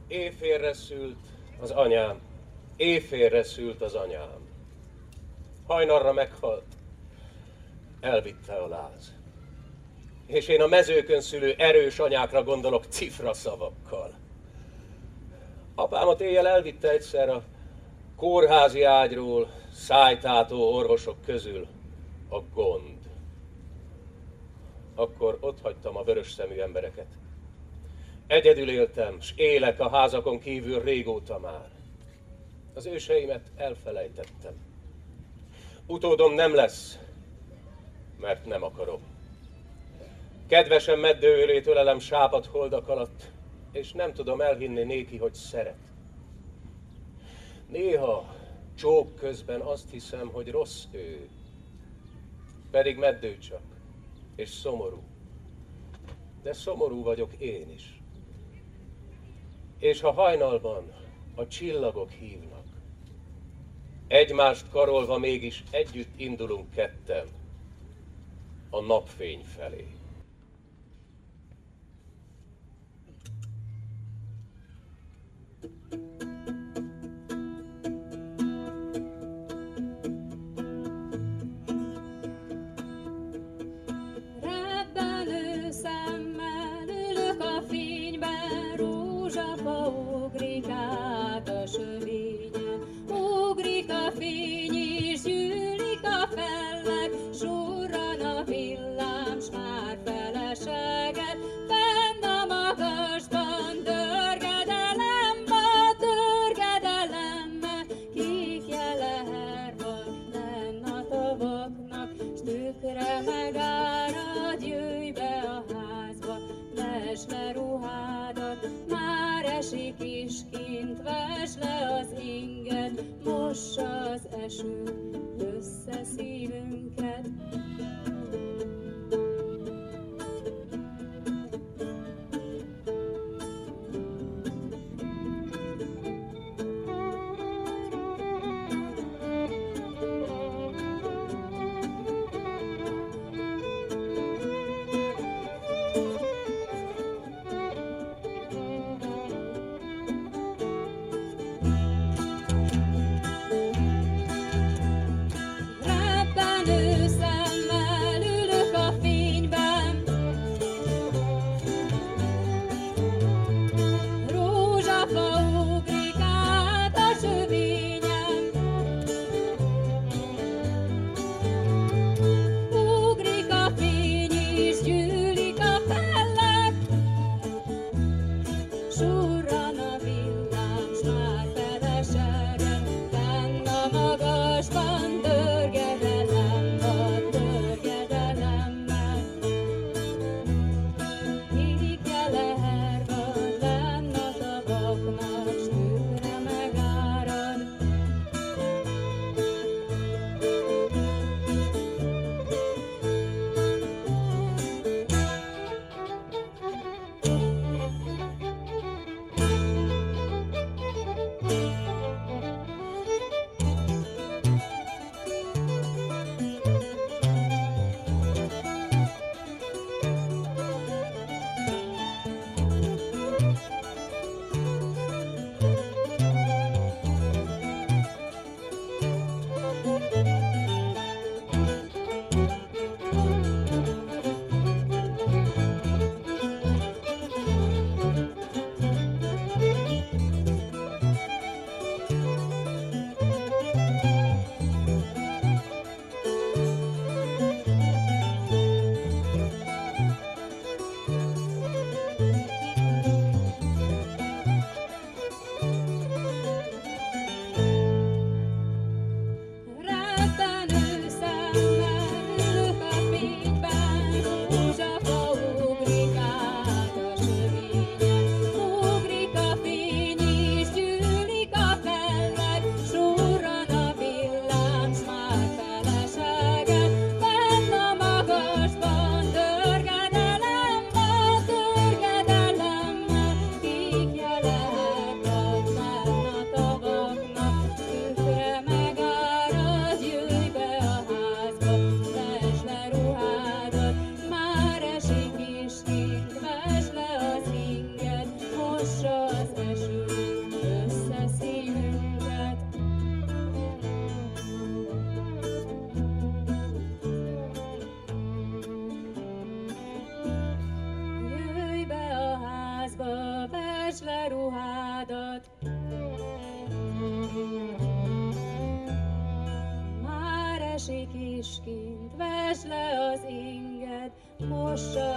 Éjfélre szült az anyám, éjfélre szült az anyám. Hajnalra meghalt, elvitte a láz. És én a mezőkön szülő erős anyákra gondolok cifra szavakkal. Apámat éjjel elvitte egyszer a kórházi ágyról szájtátó orvosok közül a gond. Akkor ott hagytam a vörös szemű embereket. Egyedül éltem, s élek a házakon kívül régóta már. Az őseimet elfelejtettem. Utódom nem lesz, mert nem akarom. Kedvesen meddőőrét ölelem sápadt holdak alatt, és nem tudom elhinni néki, hogy szeret. Néha csók közben azt hiszem, hogy rossz ő, pedig meddő csak, és szomorú. De szomorú vagyok én is. És ha hajnalban a csillagok hívnak, egymást karolva mégis együtt indulunk ketten a napfény felé. Rebbenő szemmel ülök a fényben, rózsafa ugrik át a sövényen. Ugrik a fény és gyűlik a felleg, surran a villám, s már feleseget. Fenn a magasban törgedelembe, kék jeleher van lenn a tavaknak, s tükre megárad, jöjj be a házba, vesd le ruhádat, már esik is kint, vesd le az inged, mossa az eső össze szívünket. Rebbenő szemmel ülök a fényben, rózsafa ugrik át a sövényen. Ugrik a fény és gyűlik a felleg, surran a villám, s már feleseget. Fenn a magasban törgedelem van, törgedelemmel. Kék jeleher van lenn a tavaknak, s tükre megárad. Rebbenő szemmel ülök a fényben, rózsafa ugrik át a sövényen. Ugrik a fény és gyűlik a felleg, surran a villám, s már feleseget. Fenn a magasban törgedelemmel, kék jeleher van lenn a tavaknak, tükre megárad, jöjj be a házba, vesd le ruhádat, már esik is kint, vesd le az inged, mossa az eső össze szívünket. Jöjj be a házba, vesd le ruhádat, már esik is kint, vesd le az inged, mossa